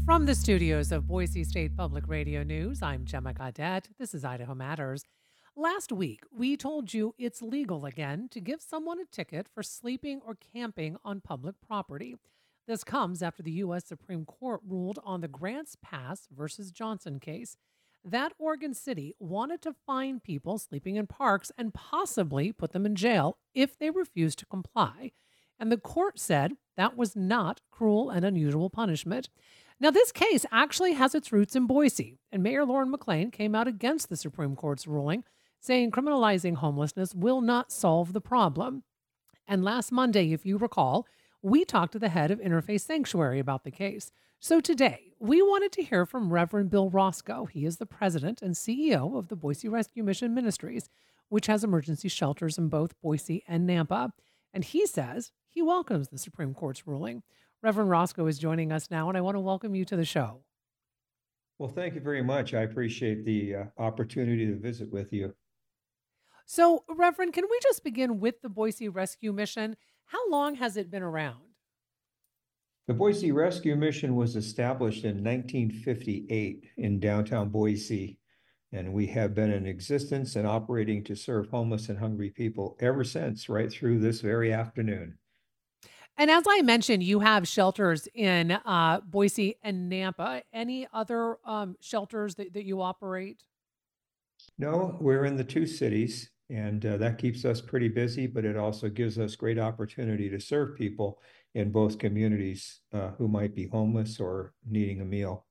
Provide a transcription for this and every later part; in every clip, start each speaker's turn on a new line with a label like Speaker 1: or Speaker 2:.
Speaker 1: From the studios of Boise State Public Radio News, I'm Gemma Gaudette. This is Idaho Matters. Last week, we told you it's legal again to give someone a ticket for sleeping or camping on public property. This comes after the U.S. Supreme Court ruled on the Grants Pass versus Johnson case. That Oregon City wanted to fine people sleeping in parks and possibly put them in jail if they refused to comply. And the court said that was not cruel and unusual punishment. Now, this case actually has its roots in Boise, and Mayor Lauren McLean came out against the Supreme Court's ruling, saying criminalizing homelessness will not solve the problem. And last Monday, if you recall, we talked to the head of Interfaith Sanctuary about the case. So today, we wanted to hear from Reverend Bill Roscoe. He is the president and CEO of the Boise Rescue Mission Ministries, which has emergency shelters in both Boise and Nampa. And he says he welcomes the Supreme Court's ruling. Reverend Roscoe is joining us now, and I want to welcome you to the show.
Speaker 2: Well, thank you very much. I appreciate the opportunity to visit with you.
Speaker 1: So, Reverend, can we just begin with the Boise Rescue Mission? How long has it been around?
Speaker 2: The Boise Rescue Mission was established in 1958 in downtown Boise, and we have been in existence and operating to serve homeless and hungry people ever since, right through this very afternoon.
Speaker 1: And as I mentioned, you have shelters in Boise and Nampa. Any other shelters that you operate?
Speaker 2: No, we're in the two cities, and that keeps us pretty busy, but it also gives us great opportunity to serve people in both communities who might be homeless or needing a meal.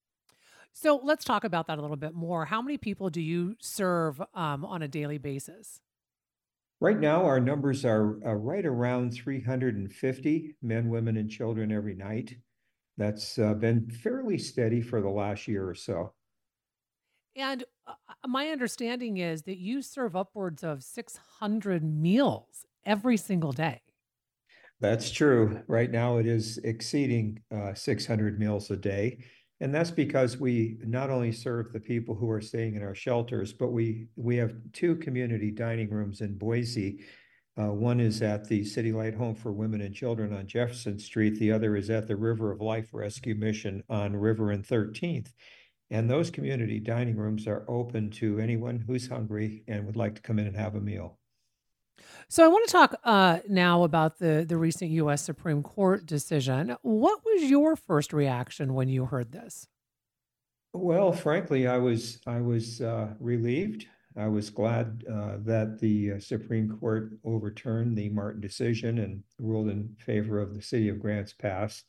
Speaker 1: So let's talk about that a little bit more. How many people do you serve on a daily basis?
Speaker 2: Right now, our numbers are right around 350 men, women, and children every night. That's been fairly steady for the last year or so.
Speaker 1: And my understanding is that you serve upwards of 600 meals every single day.
Speaker 2: That's true. Right now, it is exceeding 600 meals a day. And that's because we not only serve the people who are staying in our shelters, but we have two community dining rooms in Boise. One is at the City Light Home for Women and Children on Jefferson Street. The other is at the River of Life Rescue Mission on River and 13th. And those community dining rooms are open to anyone who's hungry and would like to come in and have a meal.
Speaker 1: So I want to talk now about the recent U.S. Supreme Court decision. What was your first reaction when you heard this?
Speaker 2: Well, frankly, I was relieved. I was glad that the Supreme Court overturned the Martin decision and ruled in favor of the city of Grants Pass.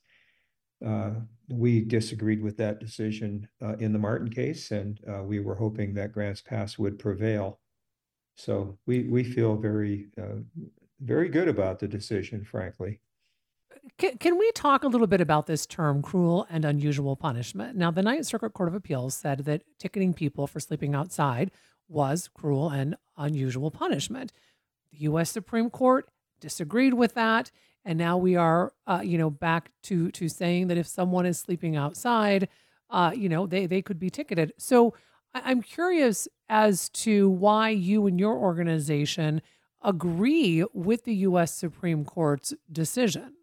Speaker 2: We disagreed with that decision in the Martin case, and we were hoping that Grants Pass would prevail. So we feel very good about the decision, frankly.
Speaker 1: Can we talk a little bit about this term, cruel and unusual punishment? Now, the Ninth Circuit Court of Appeals said that ticketing people for sleeping outside was cruel and unusual punishment. The U.S. Supreme Court disagreed with that, and now we are, back to saying that if someone is sleeping outside, they could be ticketed. So I'm curious as to why you and your organization agree with the U.S. Supreme Court's decision.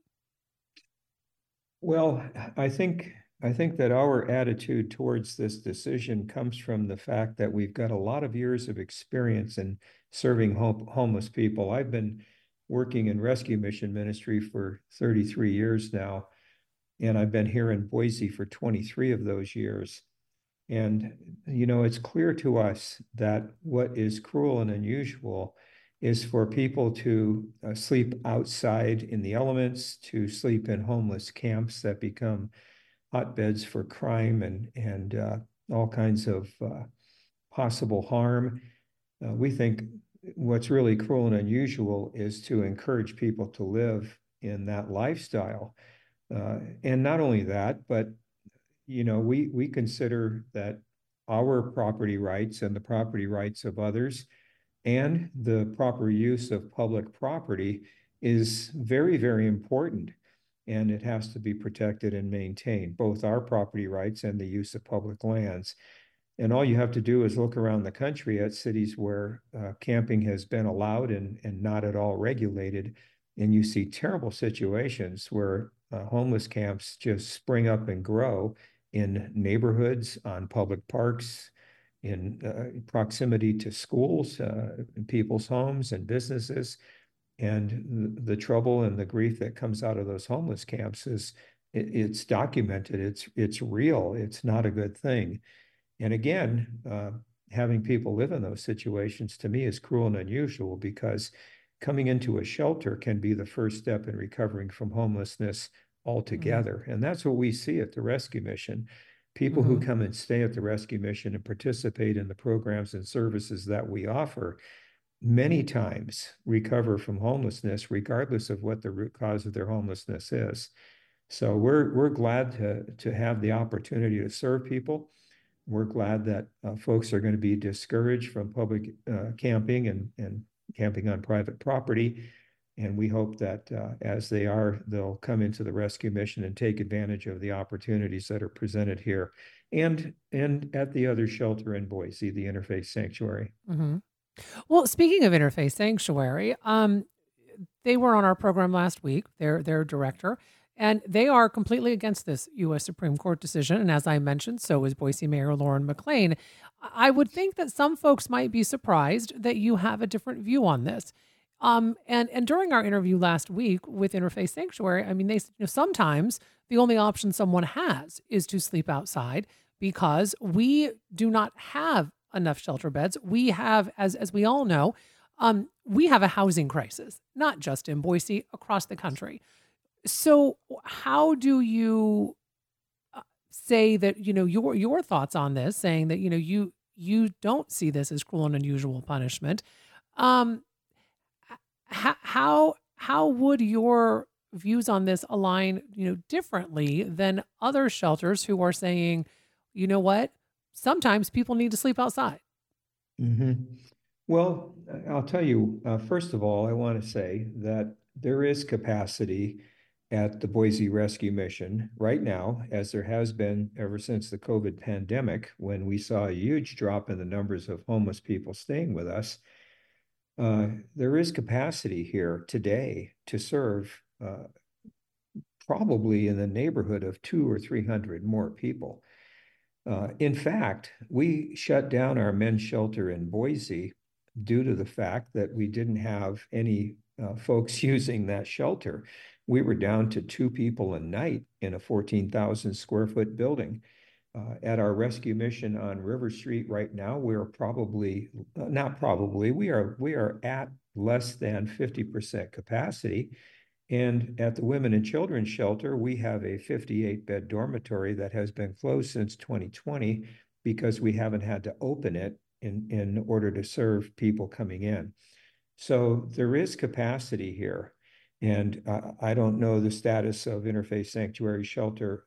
Speaker 2: Well, I think that our attitude towards this decision comes from the fact that we've got a lot of years of experience in serving homeless people. I've been working in rescue mission ministry for 33 years now, and I've been here in Boise for 23 of those years. And, it's clear to us that what is cruel and unusual is for people to sleep outside in the elements, to sleep in homeless camps that become hotbeds for crime and all kinds of possible harm. We think what's really cruel and unusual is to encourage people to live in that lifestyle. And not only that, but we consider that our property rights and the property rights of others and the proper use of public property is very, very important. And it has to be protected and maintained, both our property rights and the use of public lands. And all you have to do is look around the country at cities where camping has been allowed and not at all regulated, and you see terrible situations where homeless camps just spring up and grow in neighborhoods, on public parks, in proximity to schools, in people's homes and businesses. And the trouble and the grief that comes out of those homeless camps is it's documented. It's real. It's not a good thing. And again, having people live in those situations to me is cruel and unusual, because coming into a shelter can be the first step in recovering from homelessness altogether. And that's what we see at the Rescue Mission. People who come and stay at the Rescue Mission and participate in the programs and services that we offer many times recover from homelessness, regardless of what the root cause of their homelessness is. So we're glad to have the opportunity to serve people. We're glad that folks are going to be discouraged from public camping and camping on private property. And we hope that as they are, they'll come into the Rescue Mission and take advantage of the opportunities that are presented here and at the other shelter in Boise, the Interfaith Sanctuary.
Speaker 1: Well, speaking of Interfaith Sanctuary, they were on our program last week, their director, and they are completely against this U.S. Supreme Court decision. And as I mentioned, so is Boise Mayor Lauren McLean. I would think that some folks might be surprised that you have a different view on this. And during our interview last week with Interfaith Sanctuary, I mean, they sometimes the only option someone has is to sleep outside because we do not have enough shelter beds. We have, as we all know, we have a housing crisis, not just in Boise, across the country. So how do you say that, your thoughts on this, saying that, you don't see this as cruel and unusual punishment? How would your views on this align, differently than other shelters who are saying, you know what, sometimes people need to sleep outside?
Speaker 2: Well, I'll tell you, first of all, I want to say that there is capacity at the Boise Rescue Mission right now, as there has been ever since the COVID pandemic, when we saw a huge drop in the numbers of homeless people staying with us. There is capacity here today to serve probably in the neighborhood of 200 or 300 more people. In fact, we shut down our men's shelter in Boise due to the fact that we didn't have any folks using that shelter. We were down to 2 people a night in a 14,000 square foot building. At our rescue mission on River Street right now, we're probably, not probably, we are at less than 50% capacity. And at the Women and Children's Shelter, we have a 58-bed dormitory that has been closed since 2020 because we haven't had to open it in order to serve people coming in. So there is capacity here. And I don't know the status of Interfaith Sanctuary Shelter.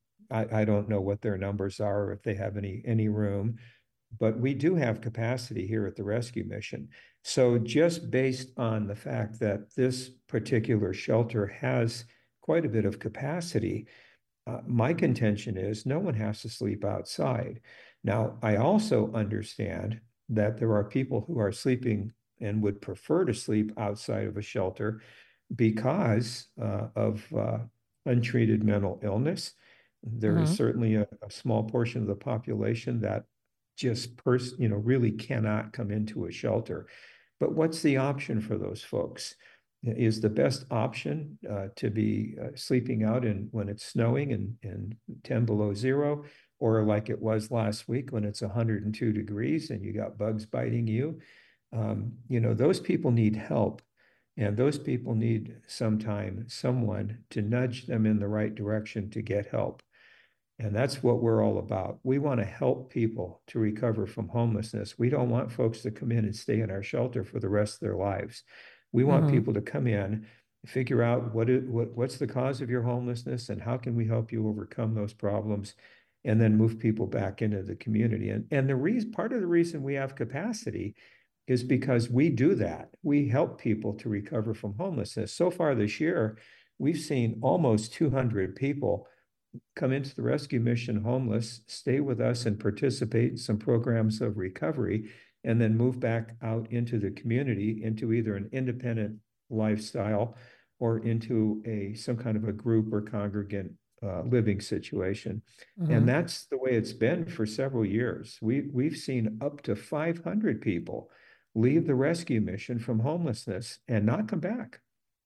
Speaker 2: I don't know what their numbers are, or if they have any room, but we do have capacity here at the Rescue Mission. So just based on the fact that this particular shelter has quite a bit of capacity, my contention is no one has to sleep outside. Now, I also understand that there are people who are sleeping and would prefer to sleep outside of a shelter because of untreated mental illness. There is certainly a small portion of the population that just really cannot come into a shelter. But what's the option for those folks? Is the best option to be sleeping out when it's snowing and 10 below zero, or like it was last week when it's 102 degrees and you got bugs biting you? Those people need help. And those people need someone to nudge them in the right direction to get help. And that's what we're all about. We want to help people to recover from homelessness. We don't want folks to come in and stay in our shelter for the rest of their lives. We want people to come in, figure out what's the cause of your homelessness and how can we help you overcome those problems, and then move people back into the community. And part of the reason we have capacity is because we do that. We help people to recover from homelessness. So far this year, we've seen almost 200 people come into the Rescue Mission homeless, stay with us and participate in some programs of recovery, and then move back out into the community into either an independent lifestyle or into some kind of a group or congregant living situation.
Speaker 1: Mm-hmm.
Speaker 2: And that's the way it's been for several years. We've seen up to 500 people leave the rescue mission from homelessness and not come back.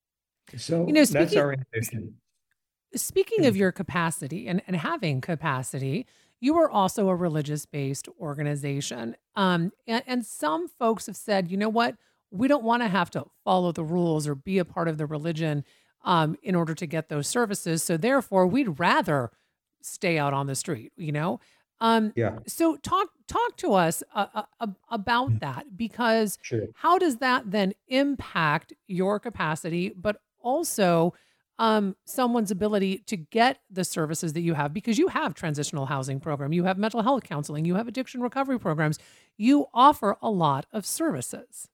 Speaker 2: So that's our ambition.
Speaker 1: Speaking of your capacity and having capacity, you are also a religious-based organization. And some folks have said, you know what, we don't want to have to follow the rules or be a part of the religion in order to get those services. So therefore, we'd rather stay out on the street,
Speaker 2: Yeah.
Speaker 1: So talk to us about that, because
Speaker 2: Sure.
Speaker 1: how does that then impact your capacity, but also someone's ability to get the services that you have? Because you have transitional housing program, you have mental health counseling, you have addiction recovery programs, you offer a lot of services.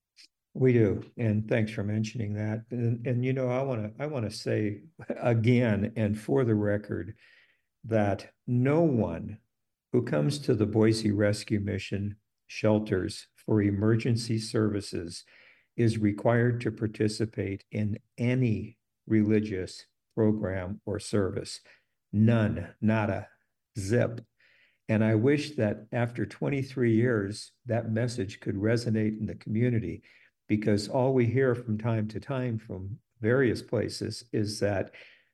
Speaker 2: We do, and thanks for mentioning that. And I want to say again, and for the record, that no one who comes to the Boise Rescue Mission shelters for emergency services is required to participate in any religious program or service. None, nada, zip. And I wish that after 23 years, that message could resonate in the community, because all we hear from time to time from various places is that,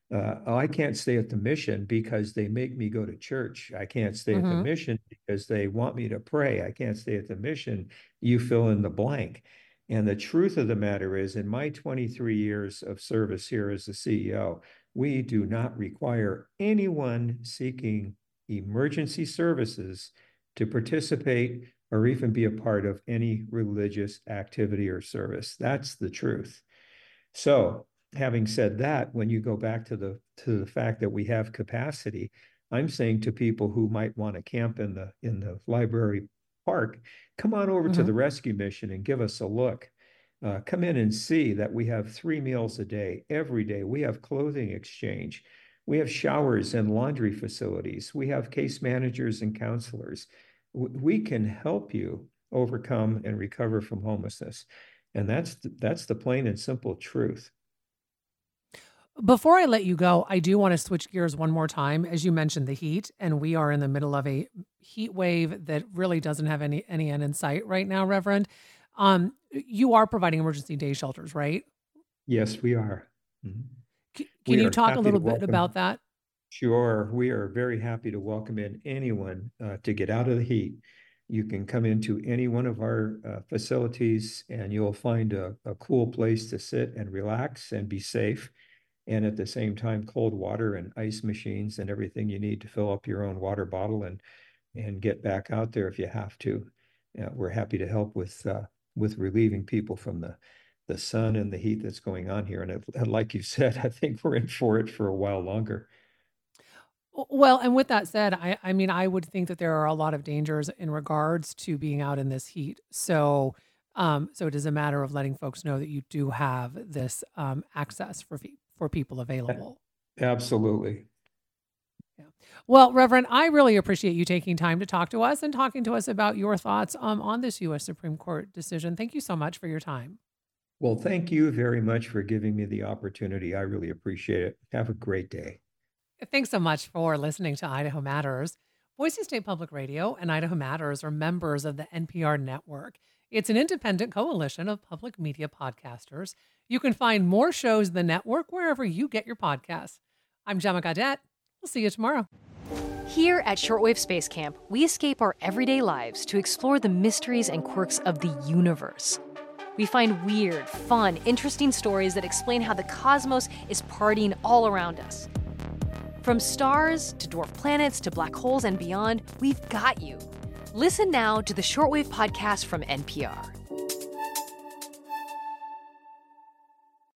Speaker 2: I can't stay at the mission because they make me go to church. I can't stay at the mission because they want me to pray. I can't stay at the mission. You fill in the blank. And the truth of the matter is, in my 23 years of service here as the CEO, we do not require anyone seeking emergency services to participate or even be a part of any religious activity or service. That's the truth. So, having said that, when you go back to the fact that we have capacity, I'm saying to people who might want to camp in the library park, come on over to the rescue mission and give us a look. Come in and see that we have 3 meals a day, every day. We have clothing exchange. We have showers and laundry facilities. We have case managers and counselors. We can help you overcome and recover from homelessness. And that's the plain and simple truth.
Speaker 1: Before I let you go, I do want to switch gears one more time. As you mentioned, the heat, and we are in the middle of a heat wave that really doesn't have any end in sight right now, Reverend. You are providing emergency day shelters, right?
Speaker 2: Yes, we are. Mm-hmm.
Speaker 1: Can you talk a little bit about that?
Speaker 2: Sure. We are very happy to welcome in anyone to get out of the heat. You can come into any one of our facilities and you'll find a cool place to sit and relax and be safe. And at the same time, cold water and ice machines and everything you need to fill up your own water bottle and get back out there if you have to. We're happy to help with relieving people from the sun and the heat that's going on here. And like you said, I think we're in for it for a while longer.
Speaker 1: Well, and with that said, I mean, I would think that there are a lot of dangers in regards to being out in this heat. So it is a matter of letting folks know that you do have this access for people available.
Speaker 2: Absolutely.
Speaker 1: Yeah. Well, Reverend, I really appreciate you taking time to talk to us and talking to us about your thoughts on this U.S. Supreme Court decision. Thank you so much for your time.
Speaker 2: Well, thank you very much for giving me the opportunity. I really appreciate it. Have a great day.
Speaker 1: Thanks so much for listening to Idaho Matters. Boise State Public Radio and Idaho Matters are members of the NPR network. It's an independent coalition of public media podcasters. You can find more shows in the network wherever you get your podcasts. I'm Gemma Gaudette. We'll see you tomorrow.
Speaker 3: Here at Shortwave Space Camp, we escape our everyday lives to explore the mysteries and quirks of the universe. We find weird, fun, interesting stories that explain how the cosmos is partying all around us. From stars to dwarf planets to black holes and beyond, we've got you. Listen now to the Shortwave Podcast from NPR.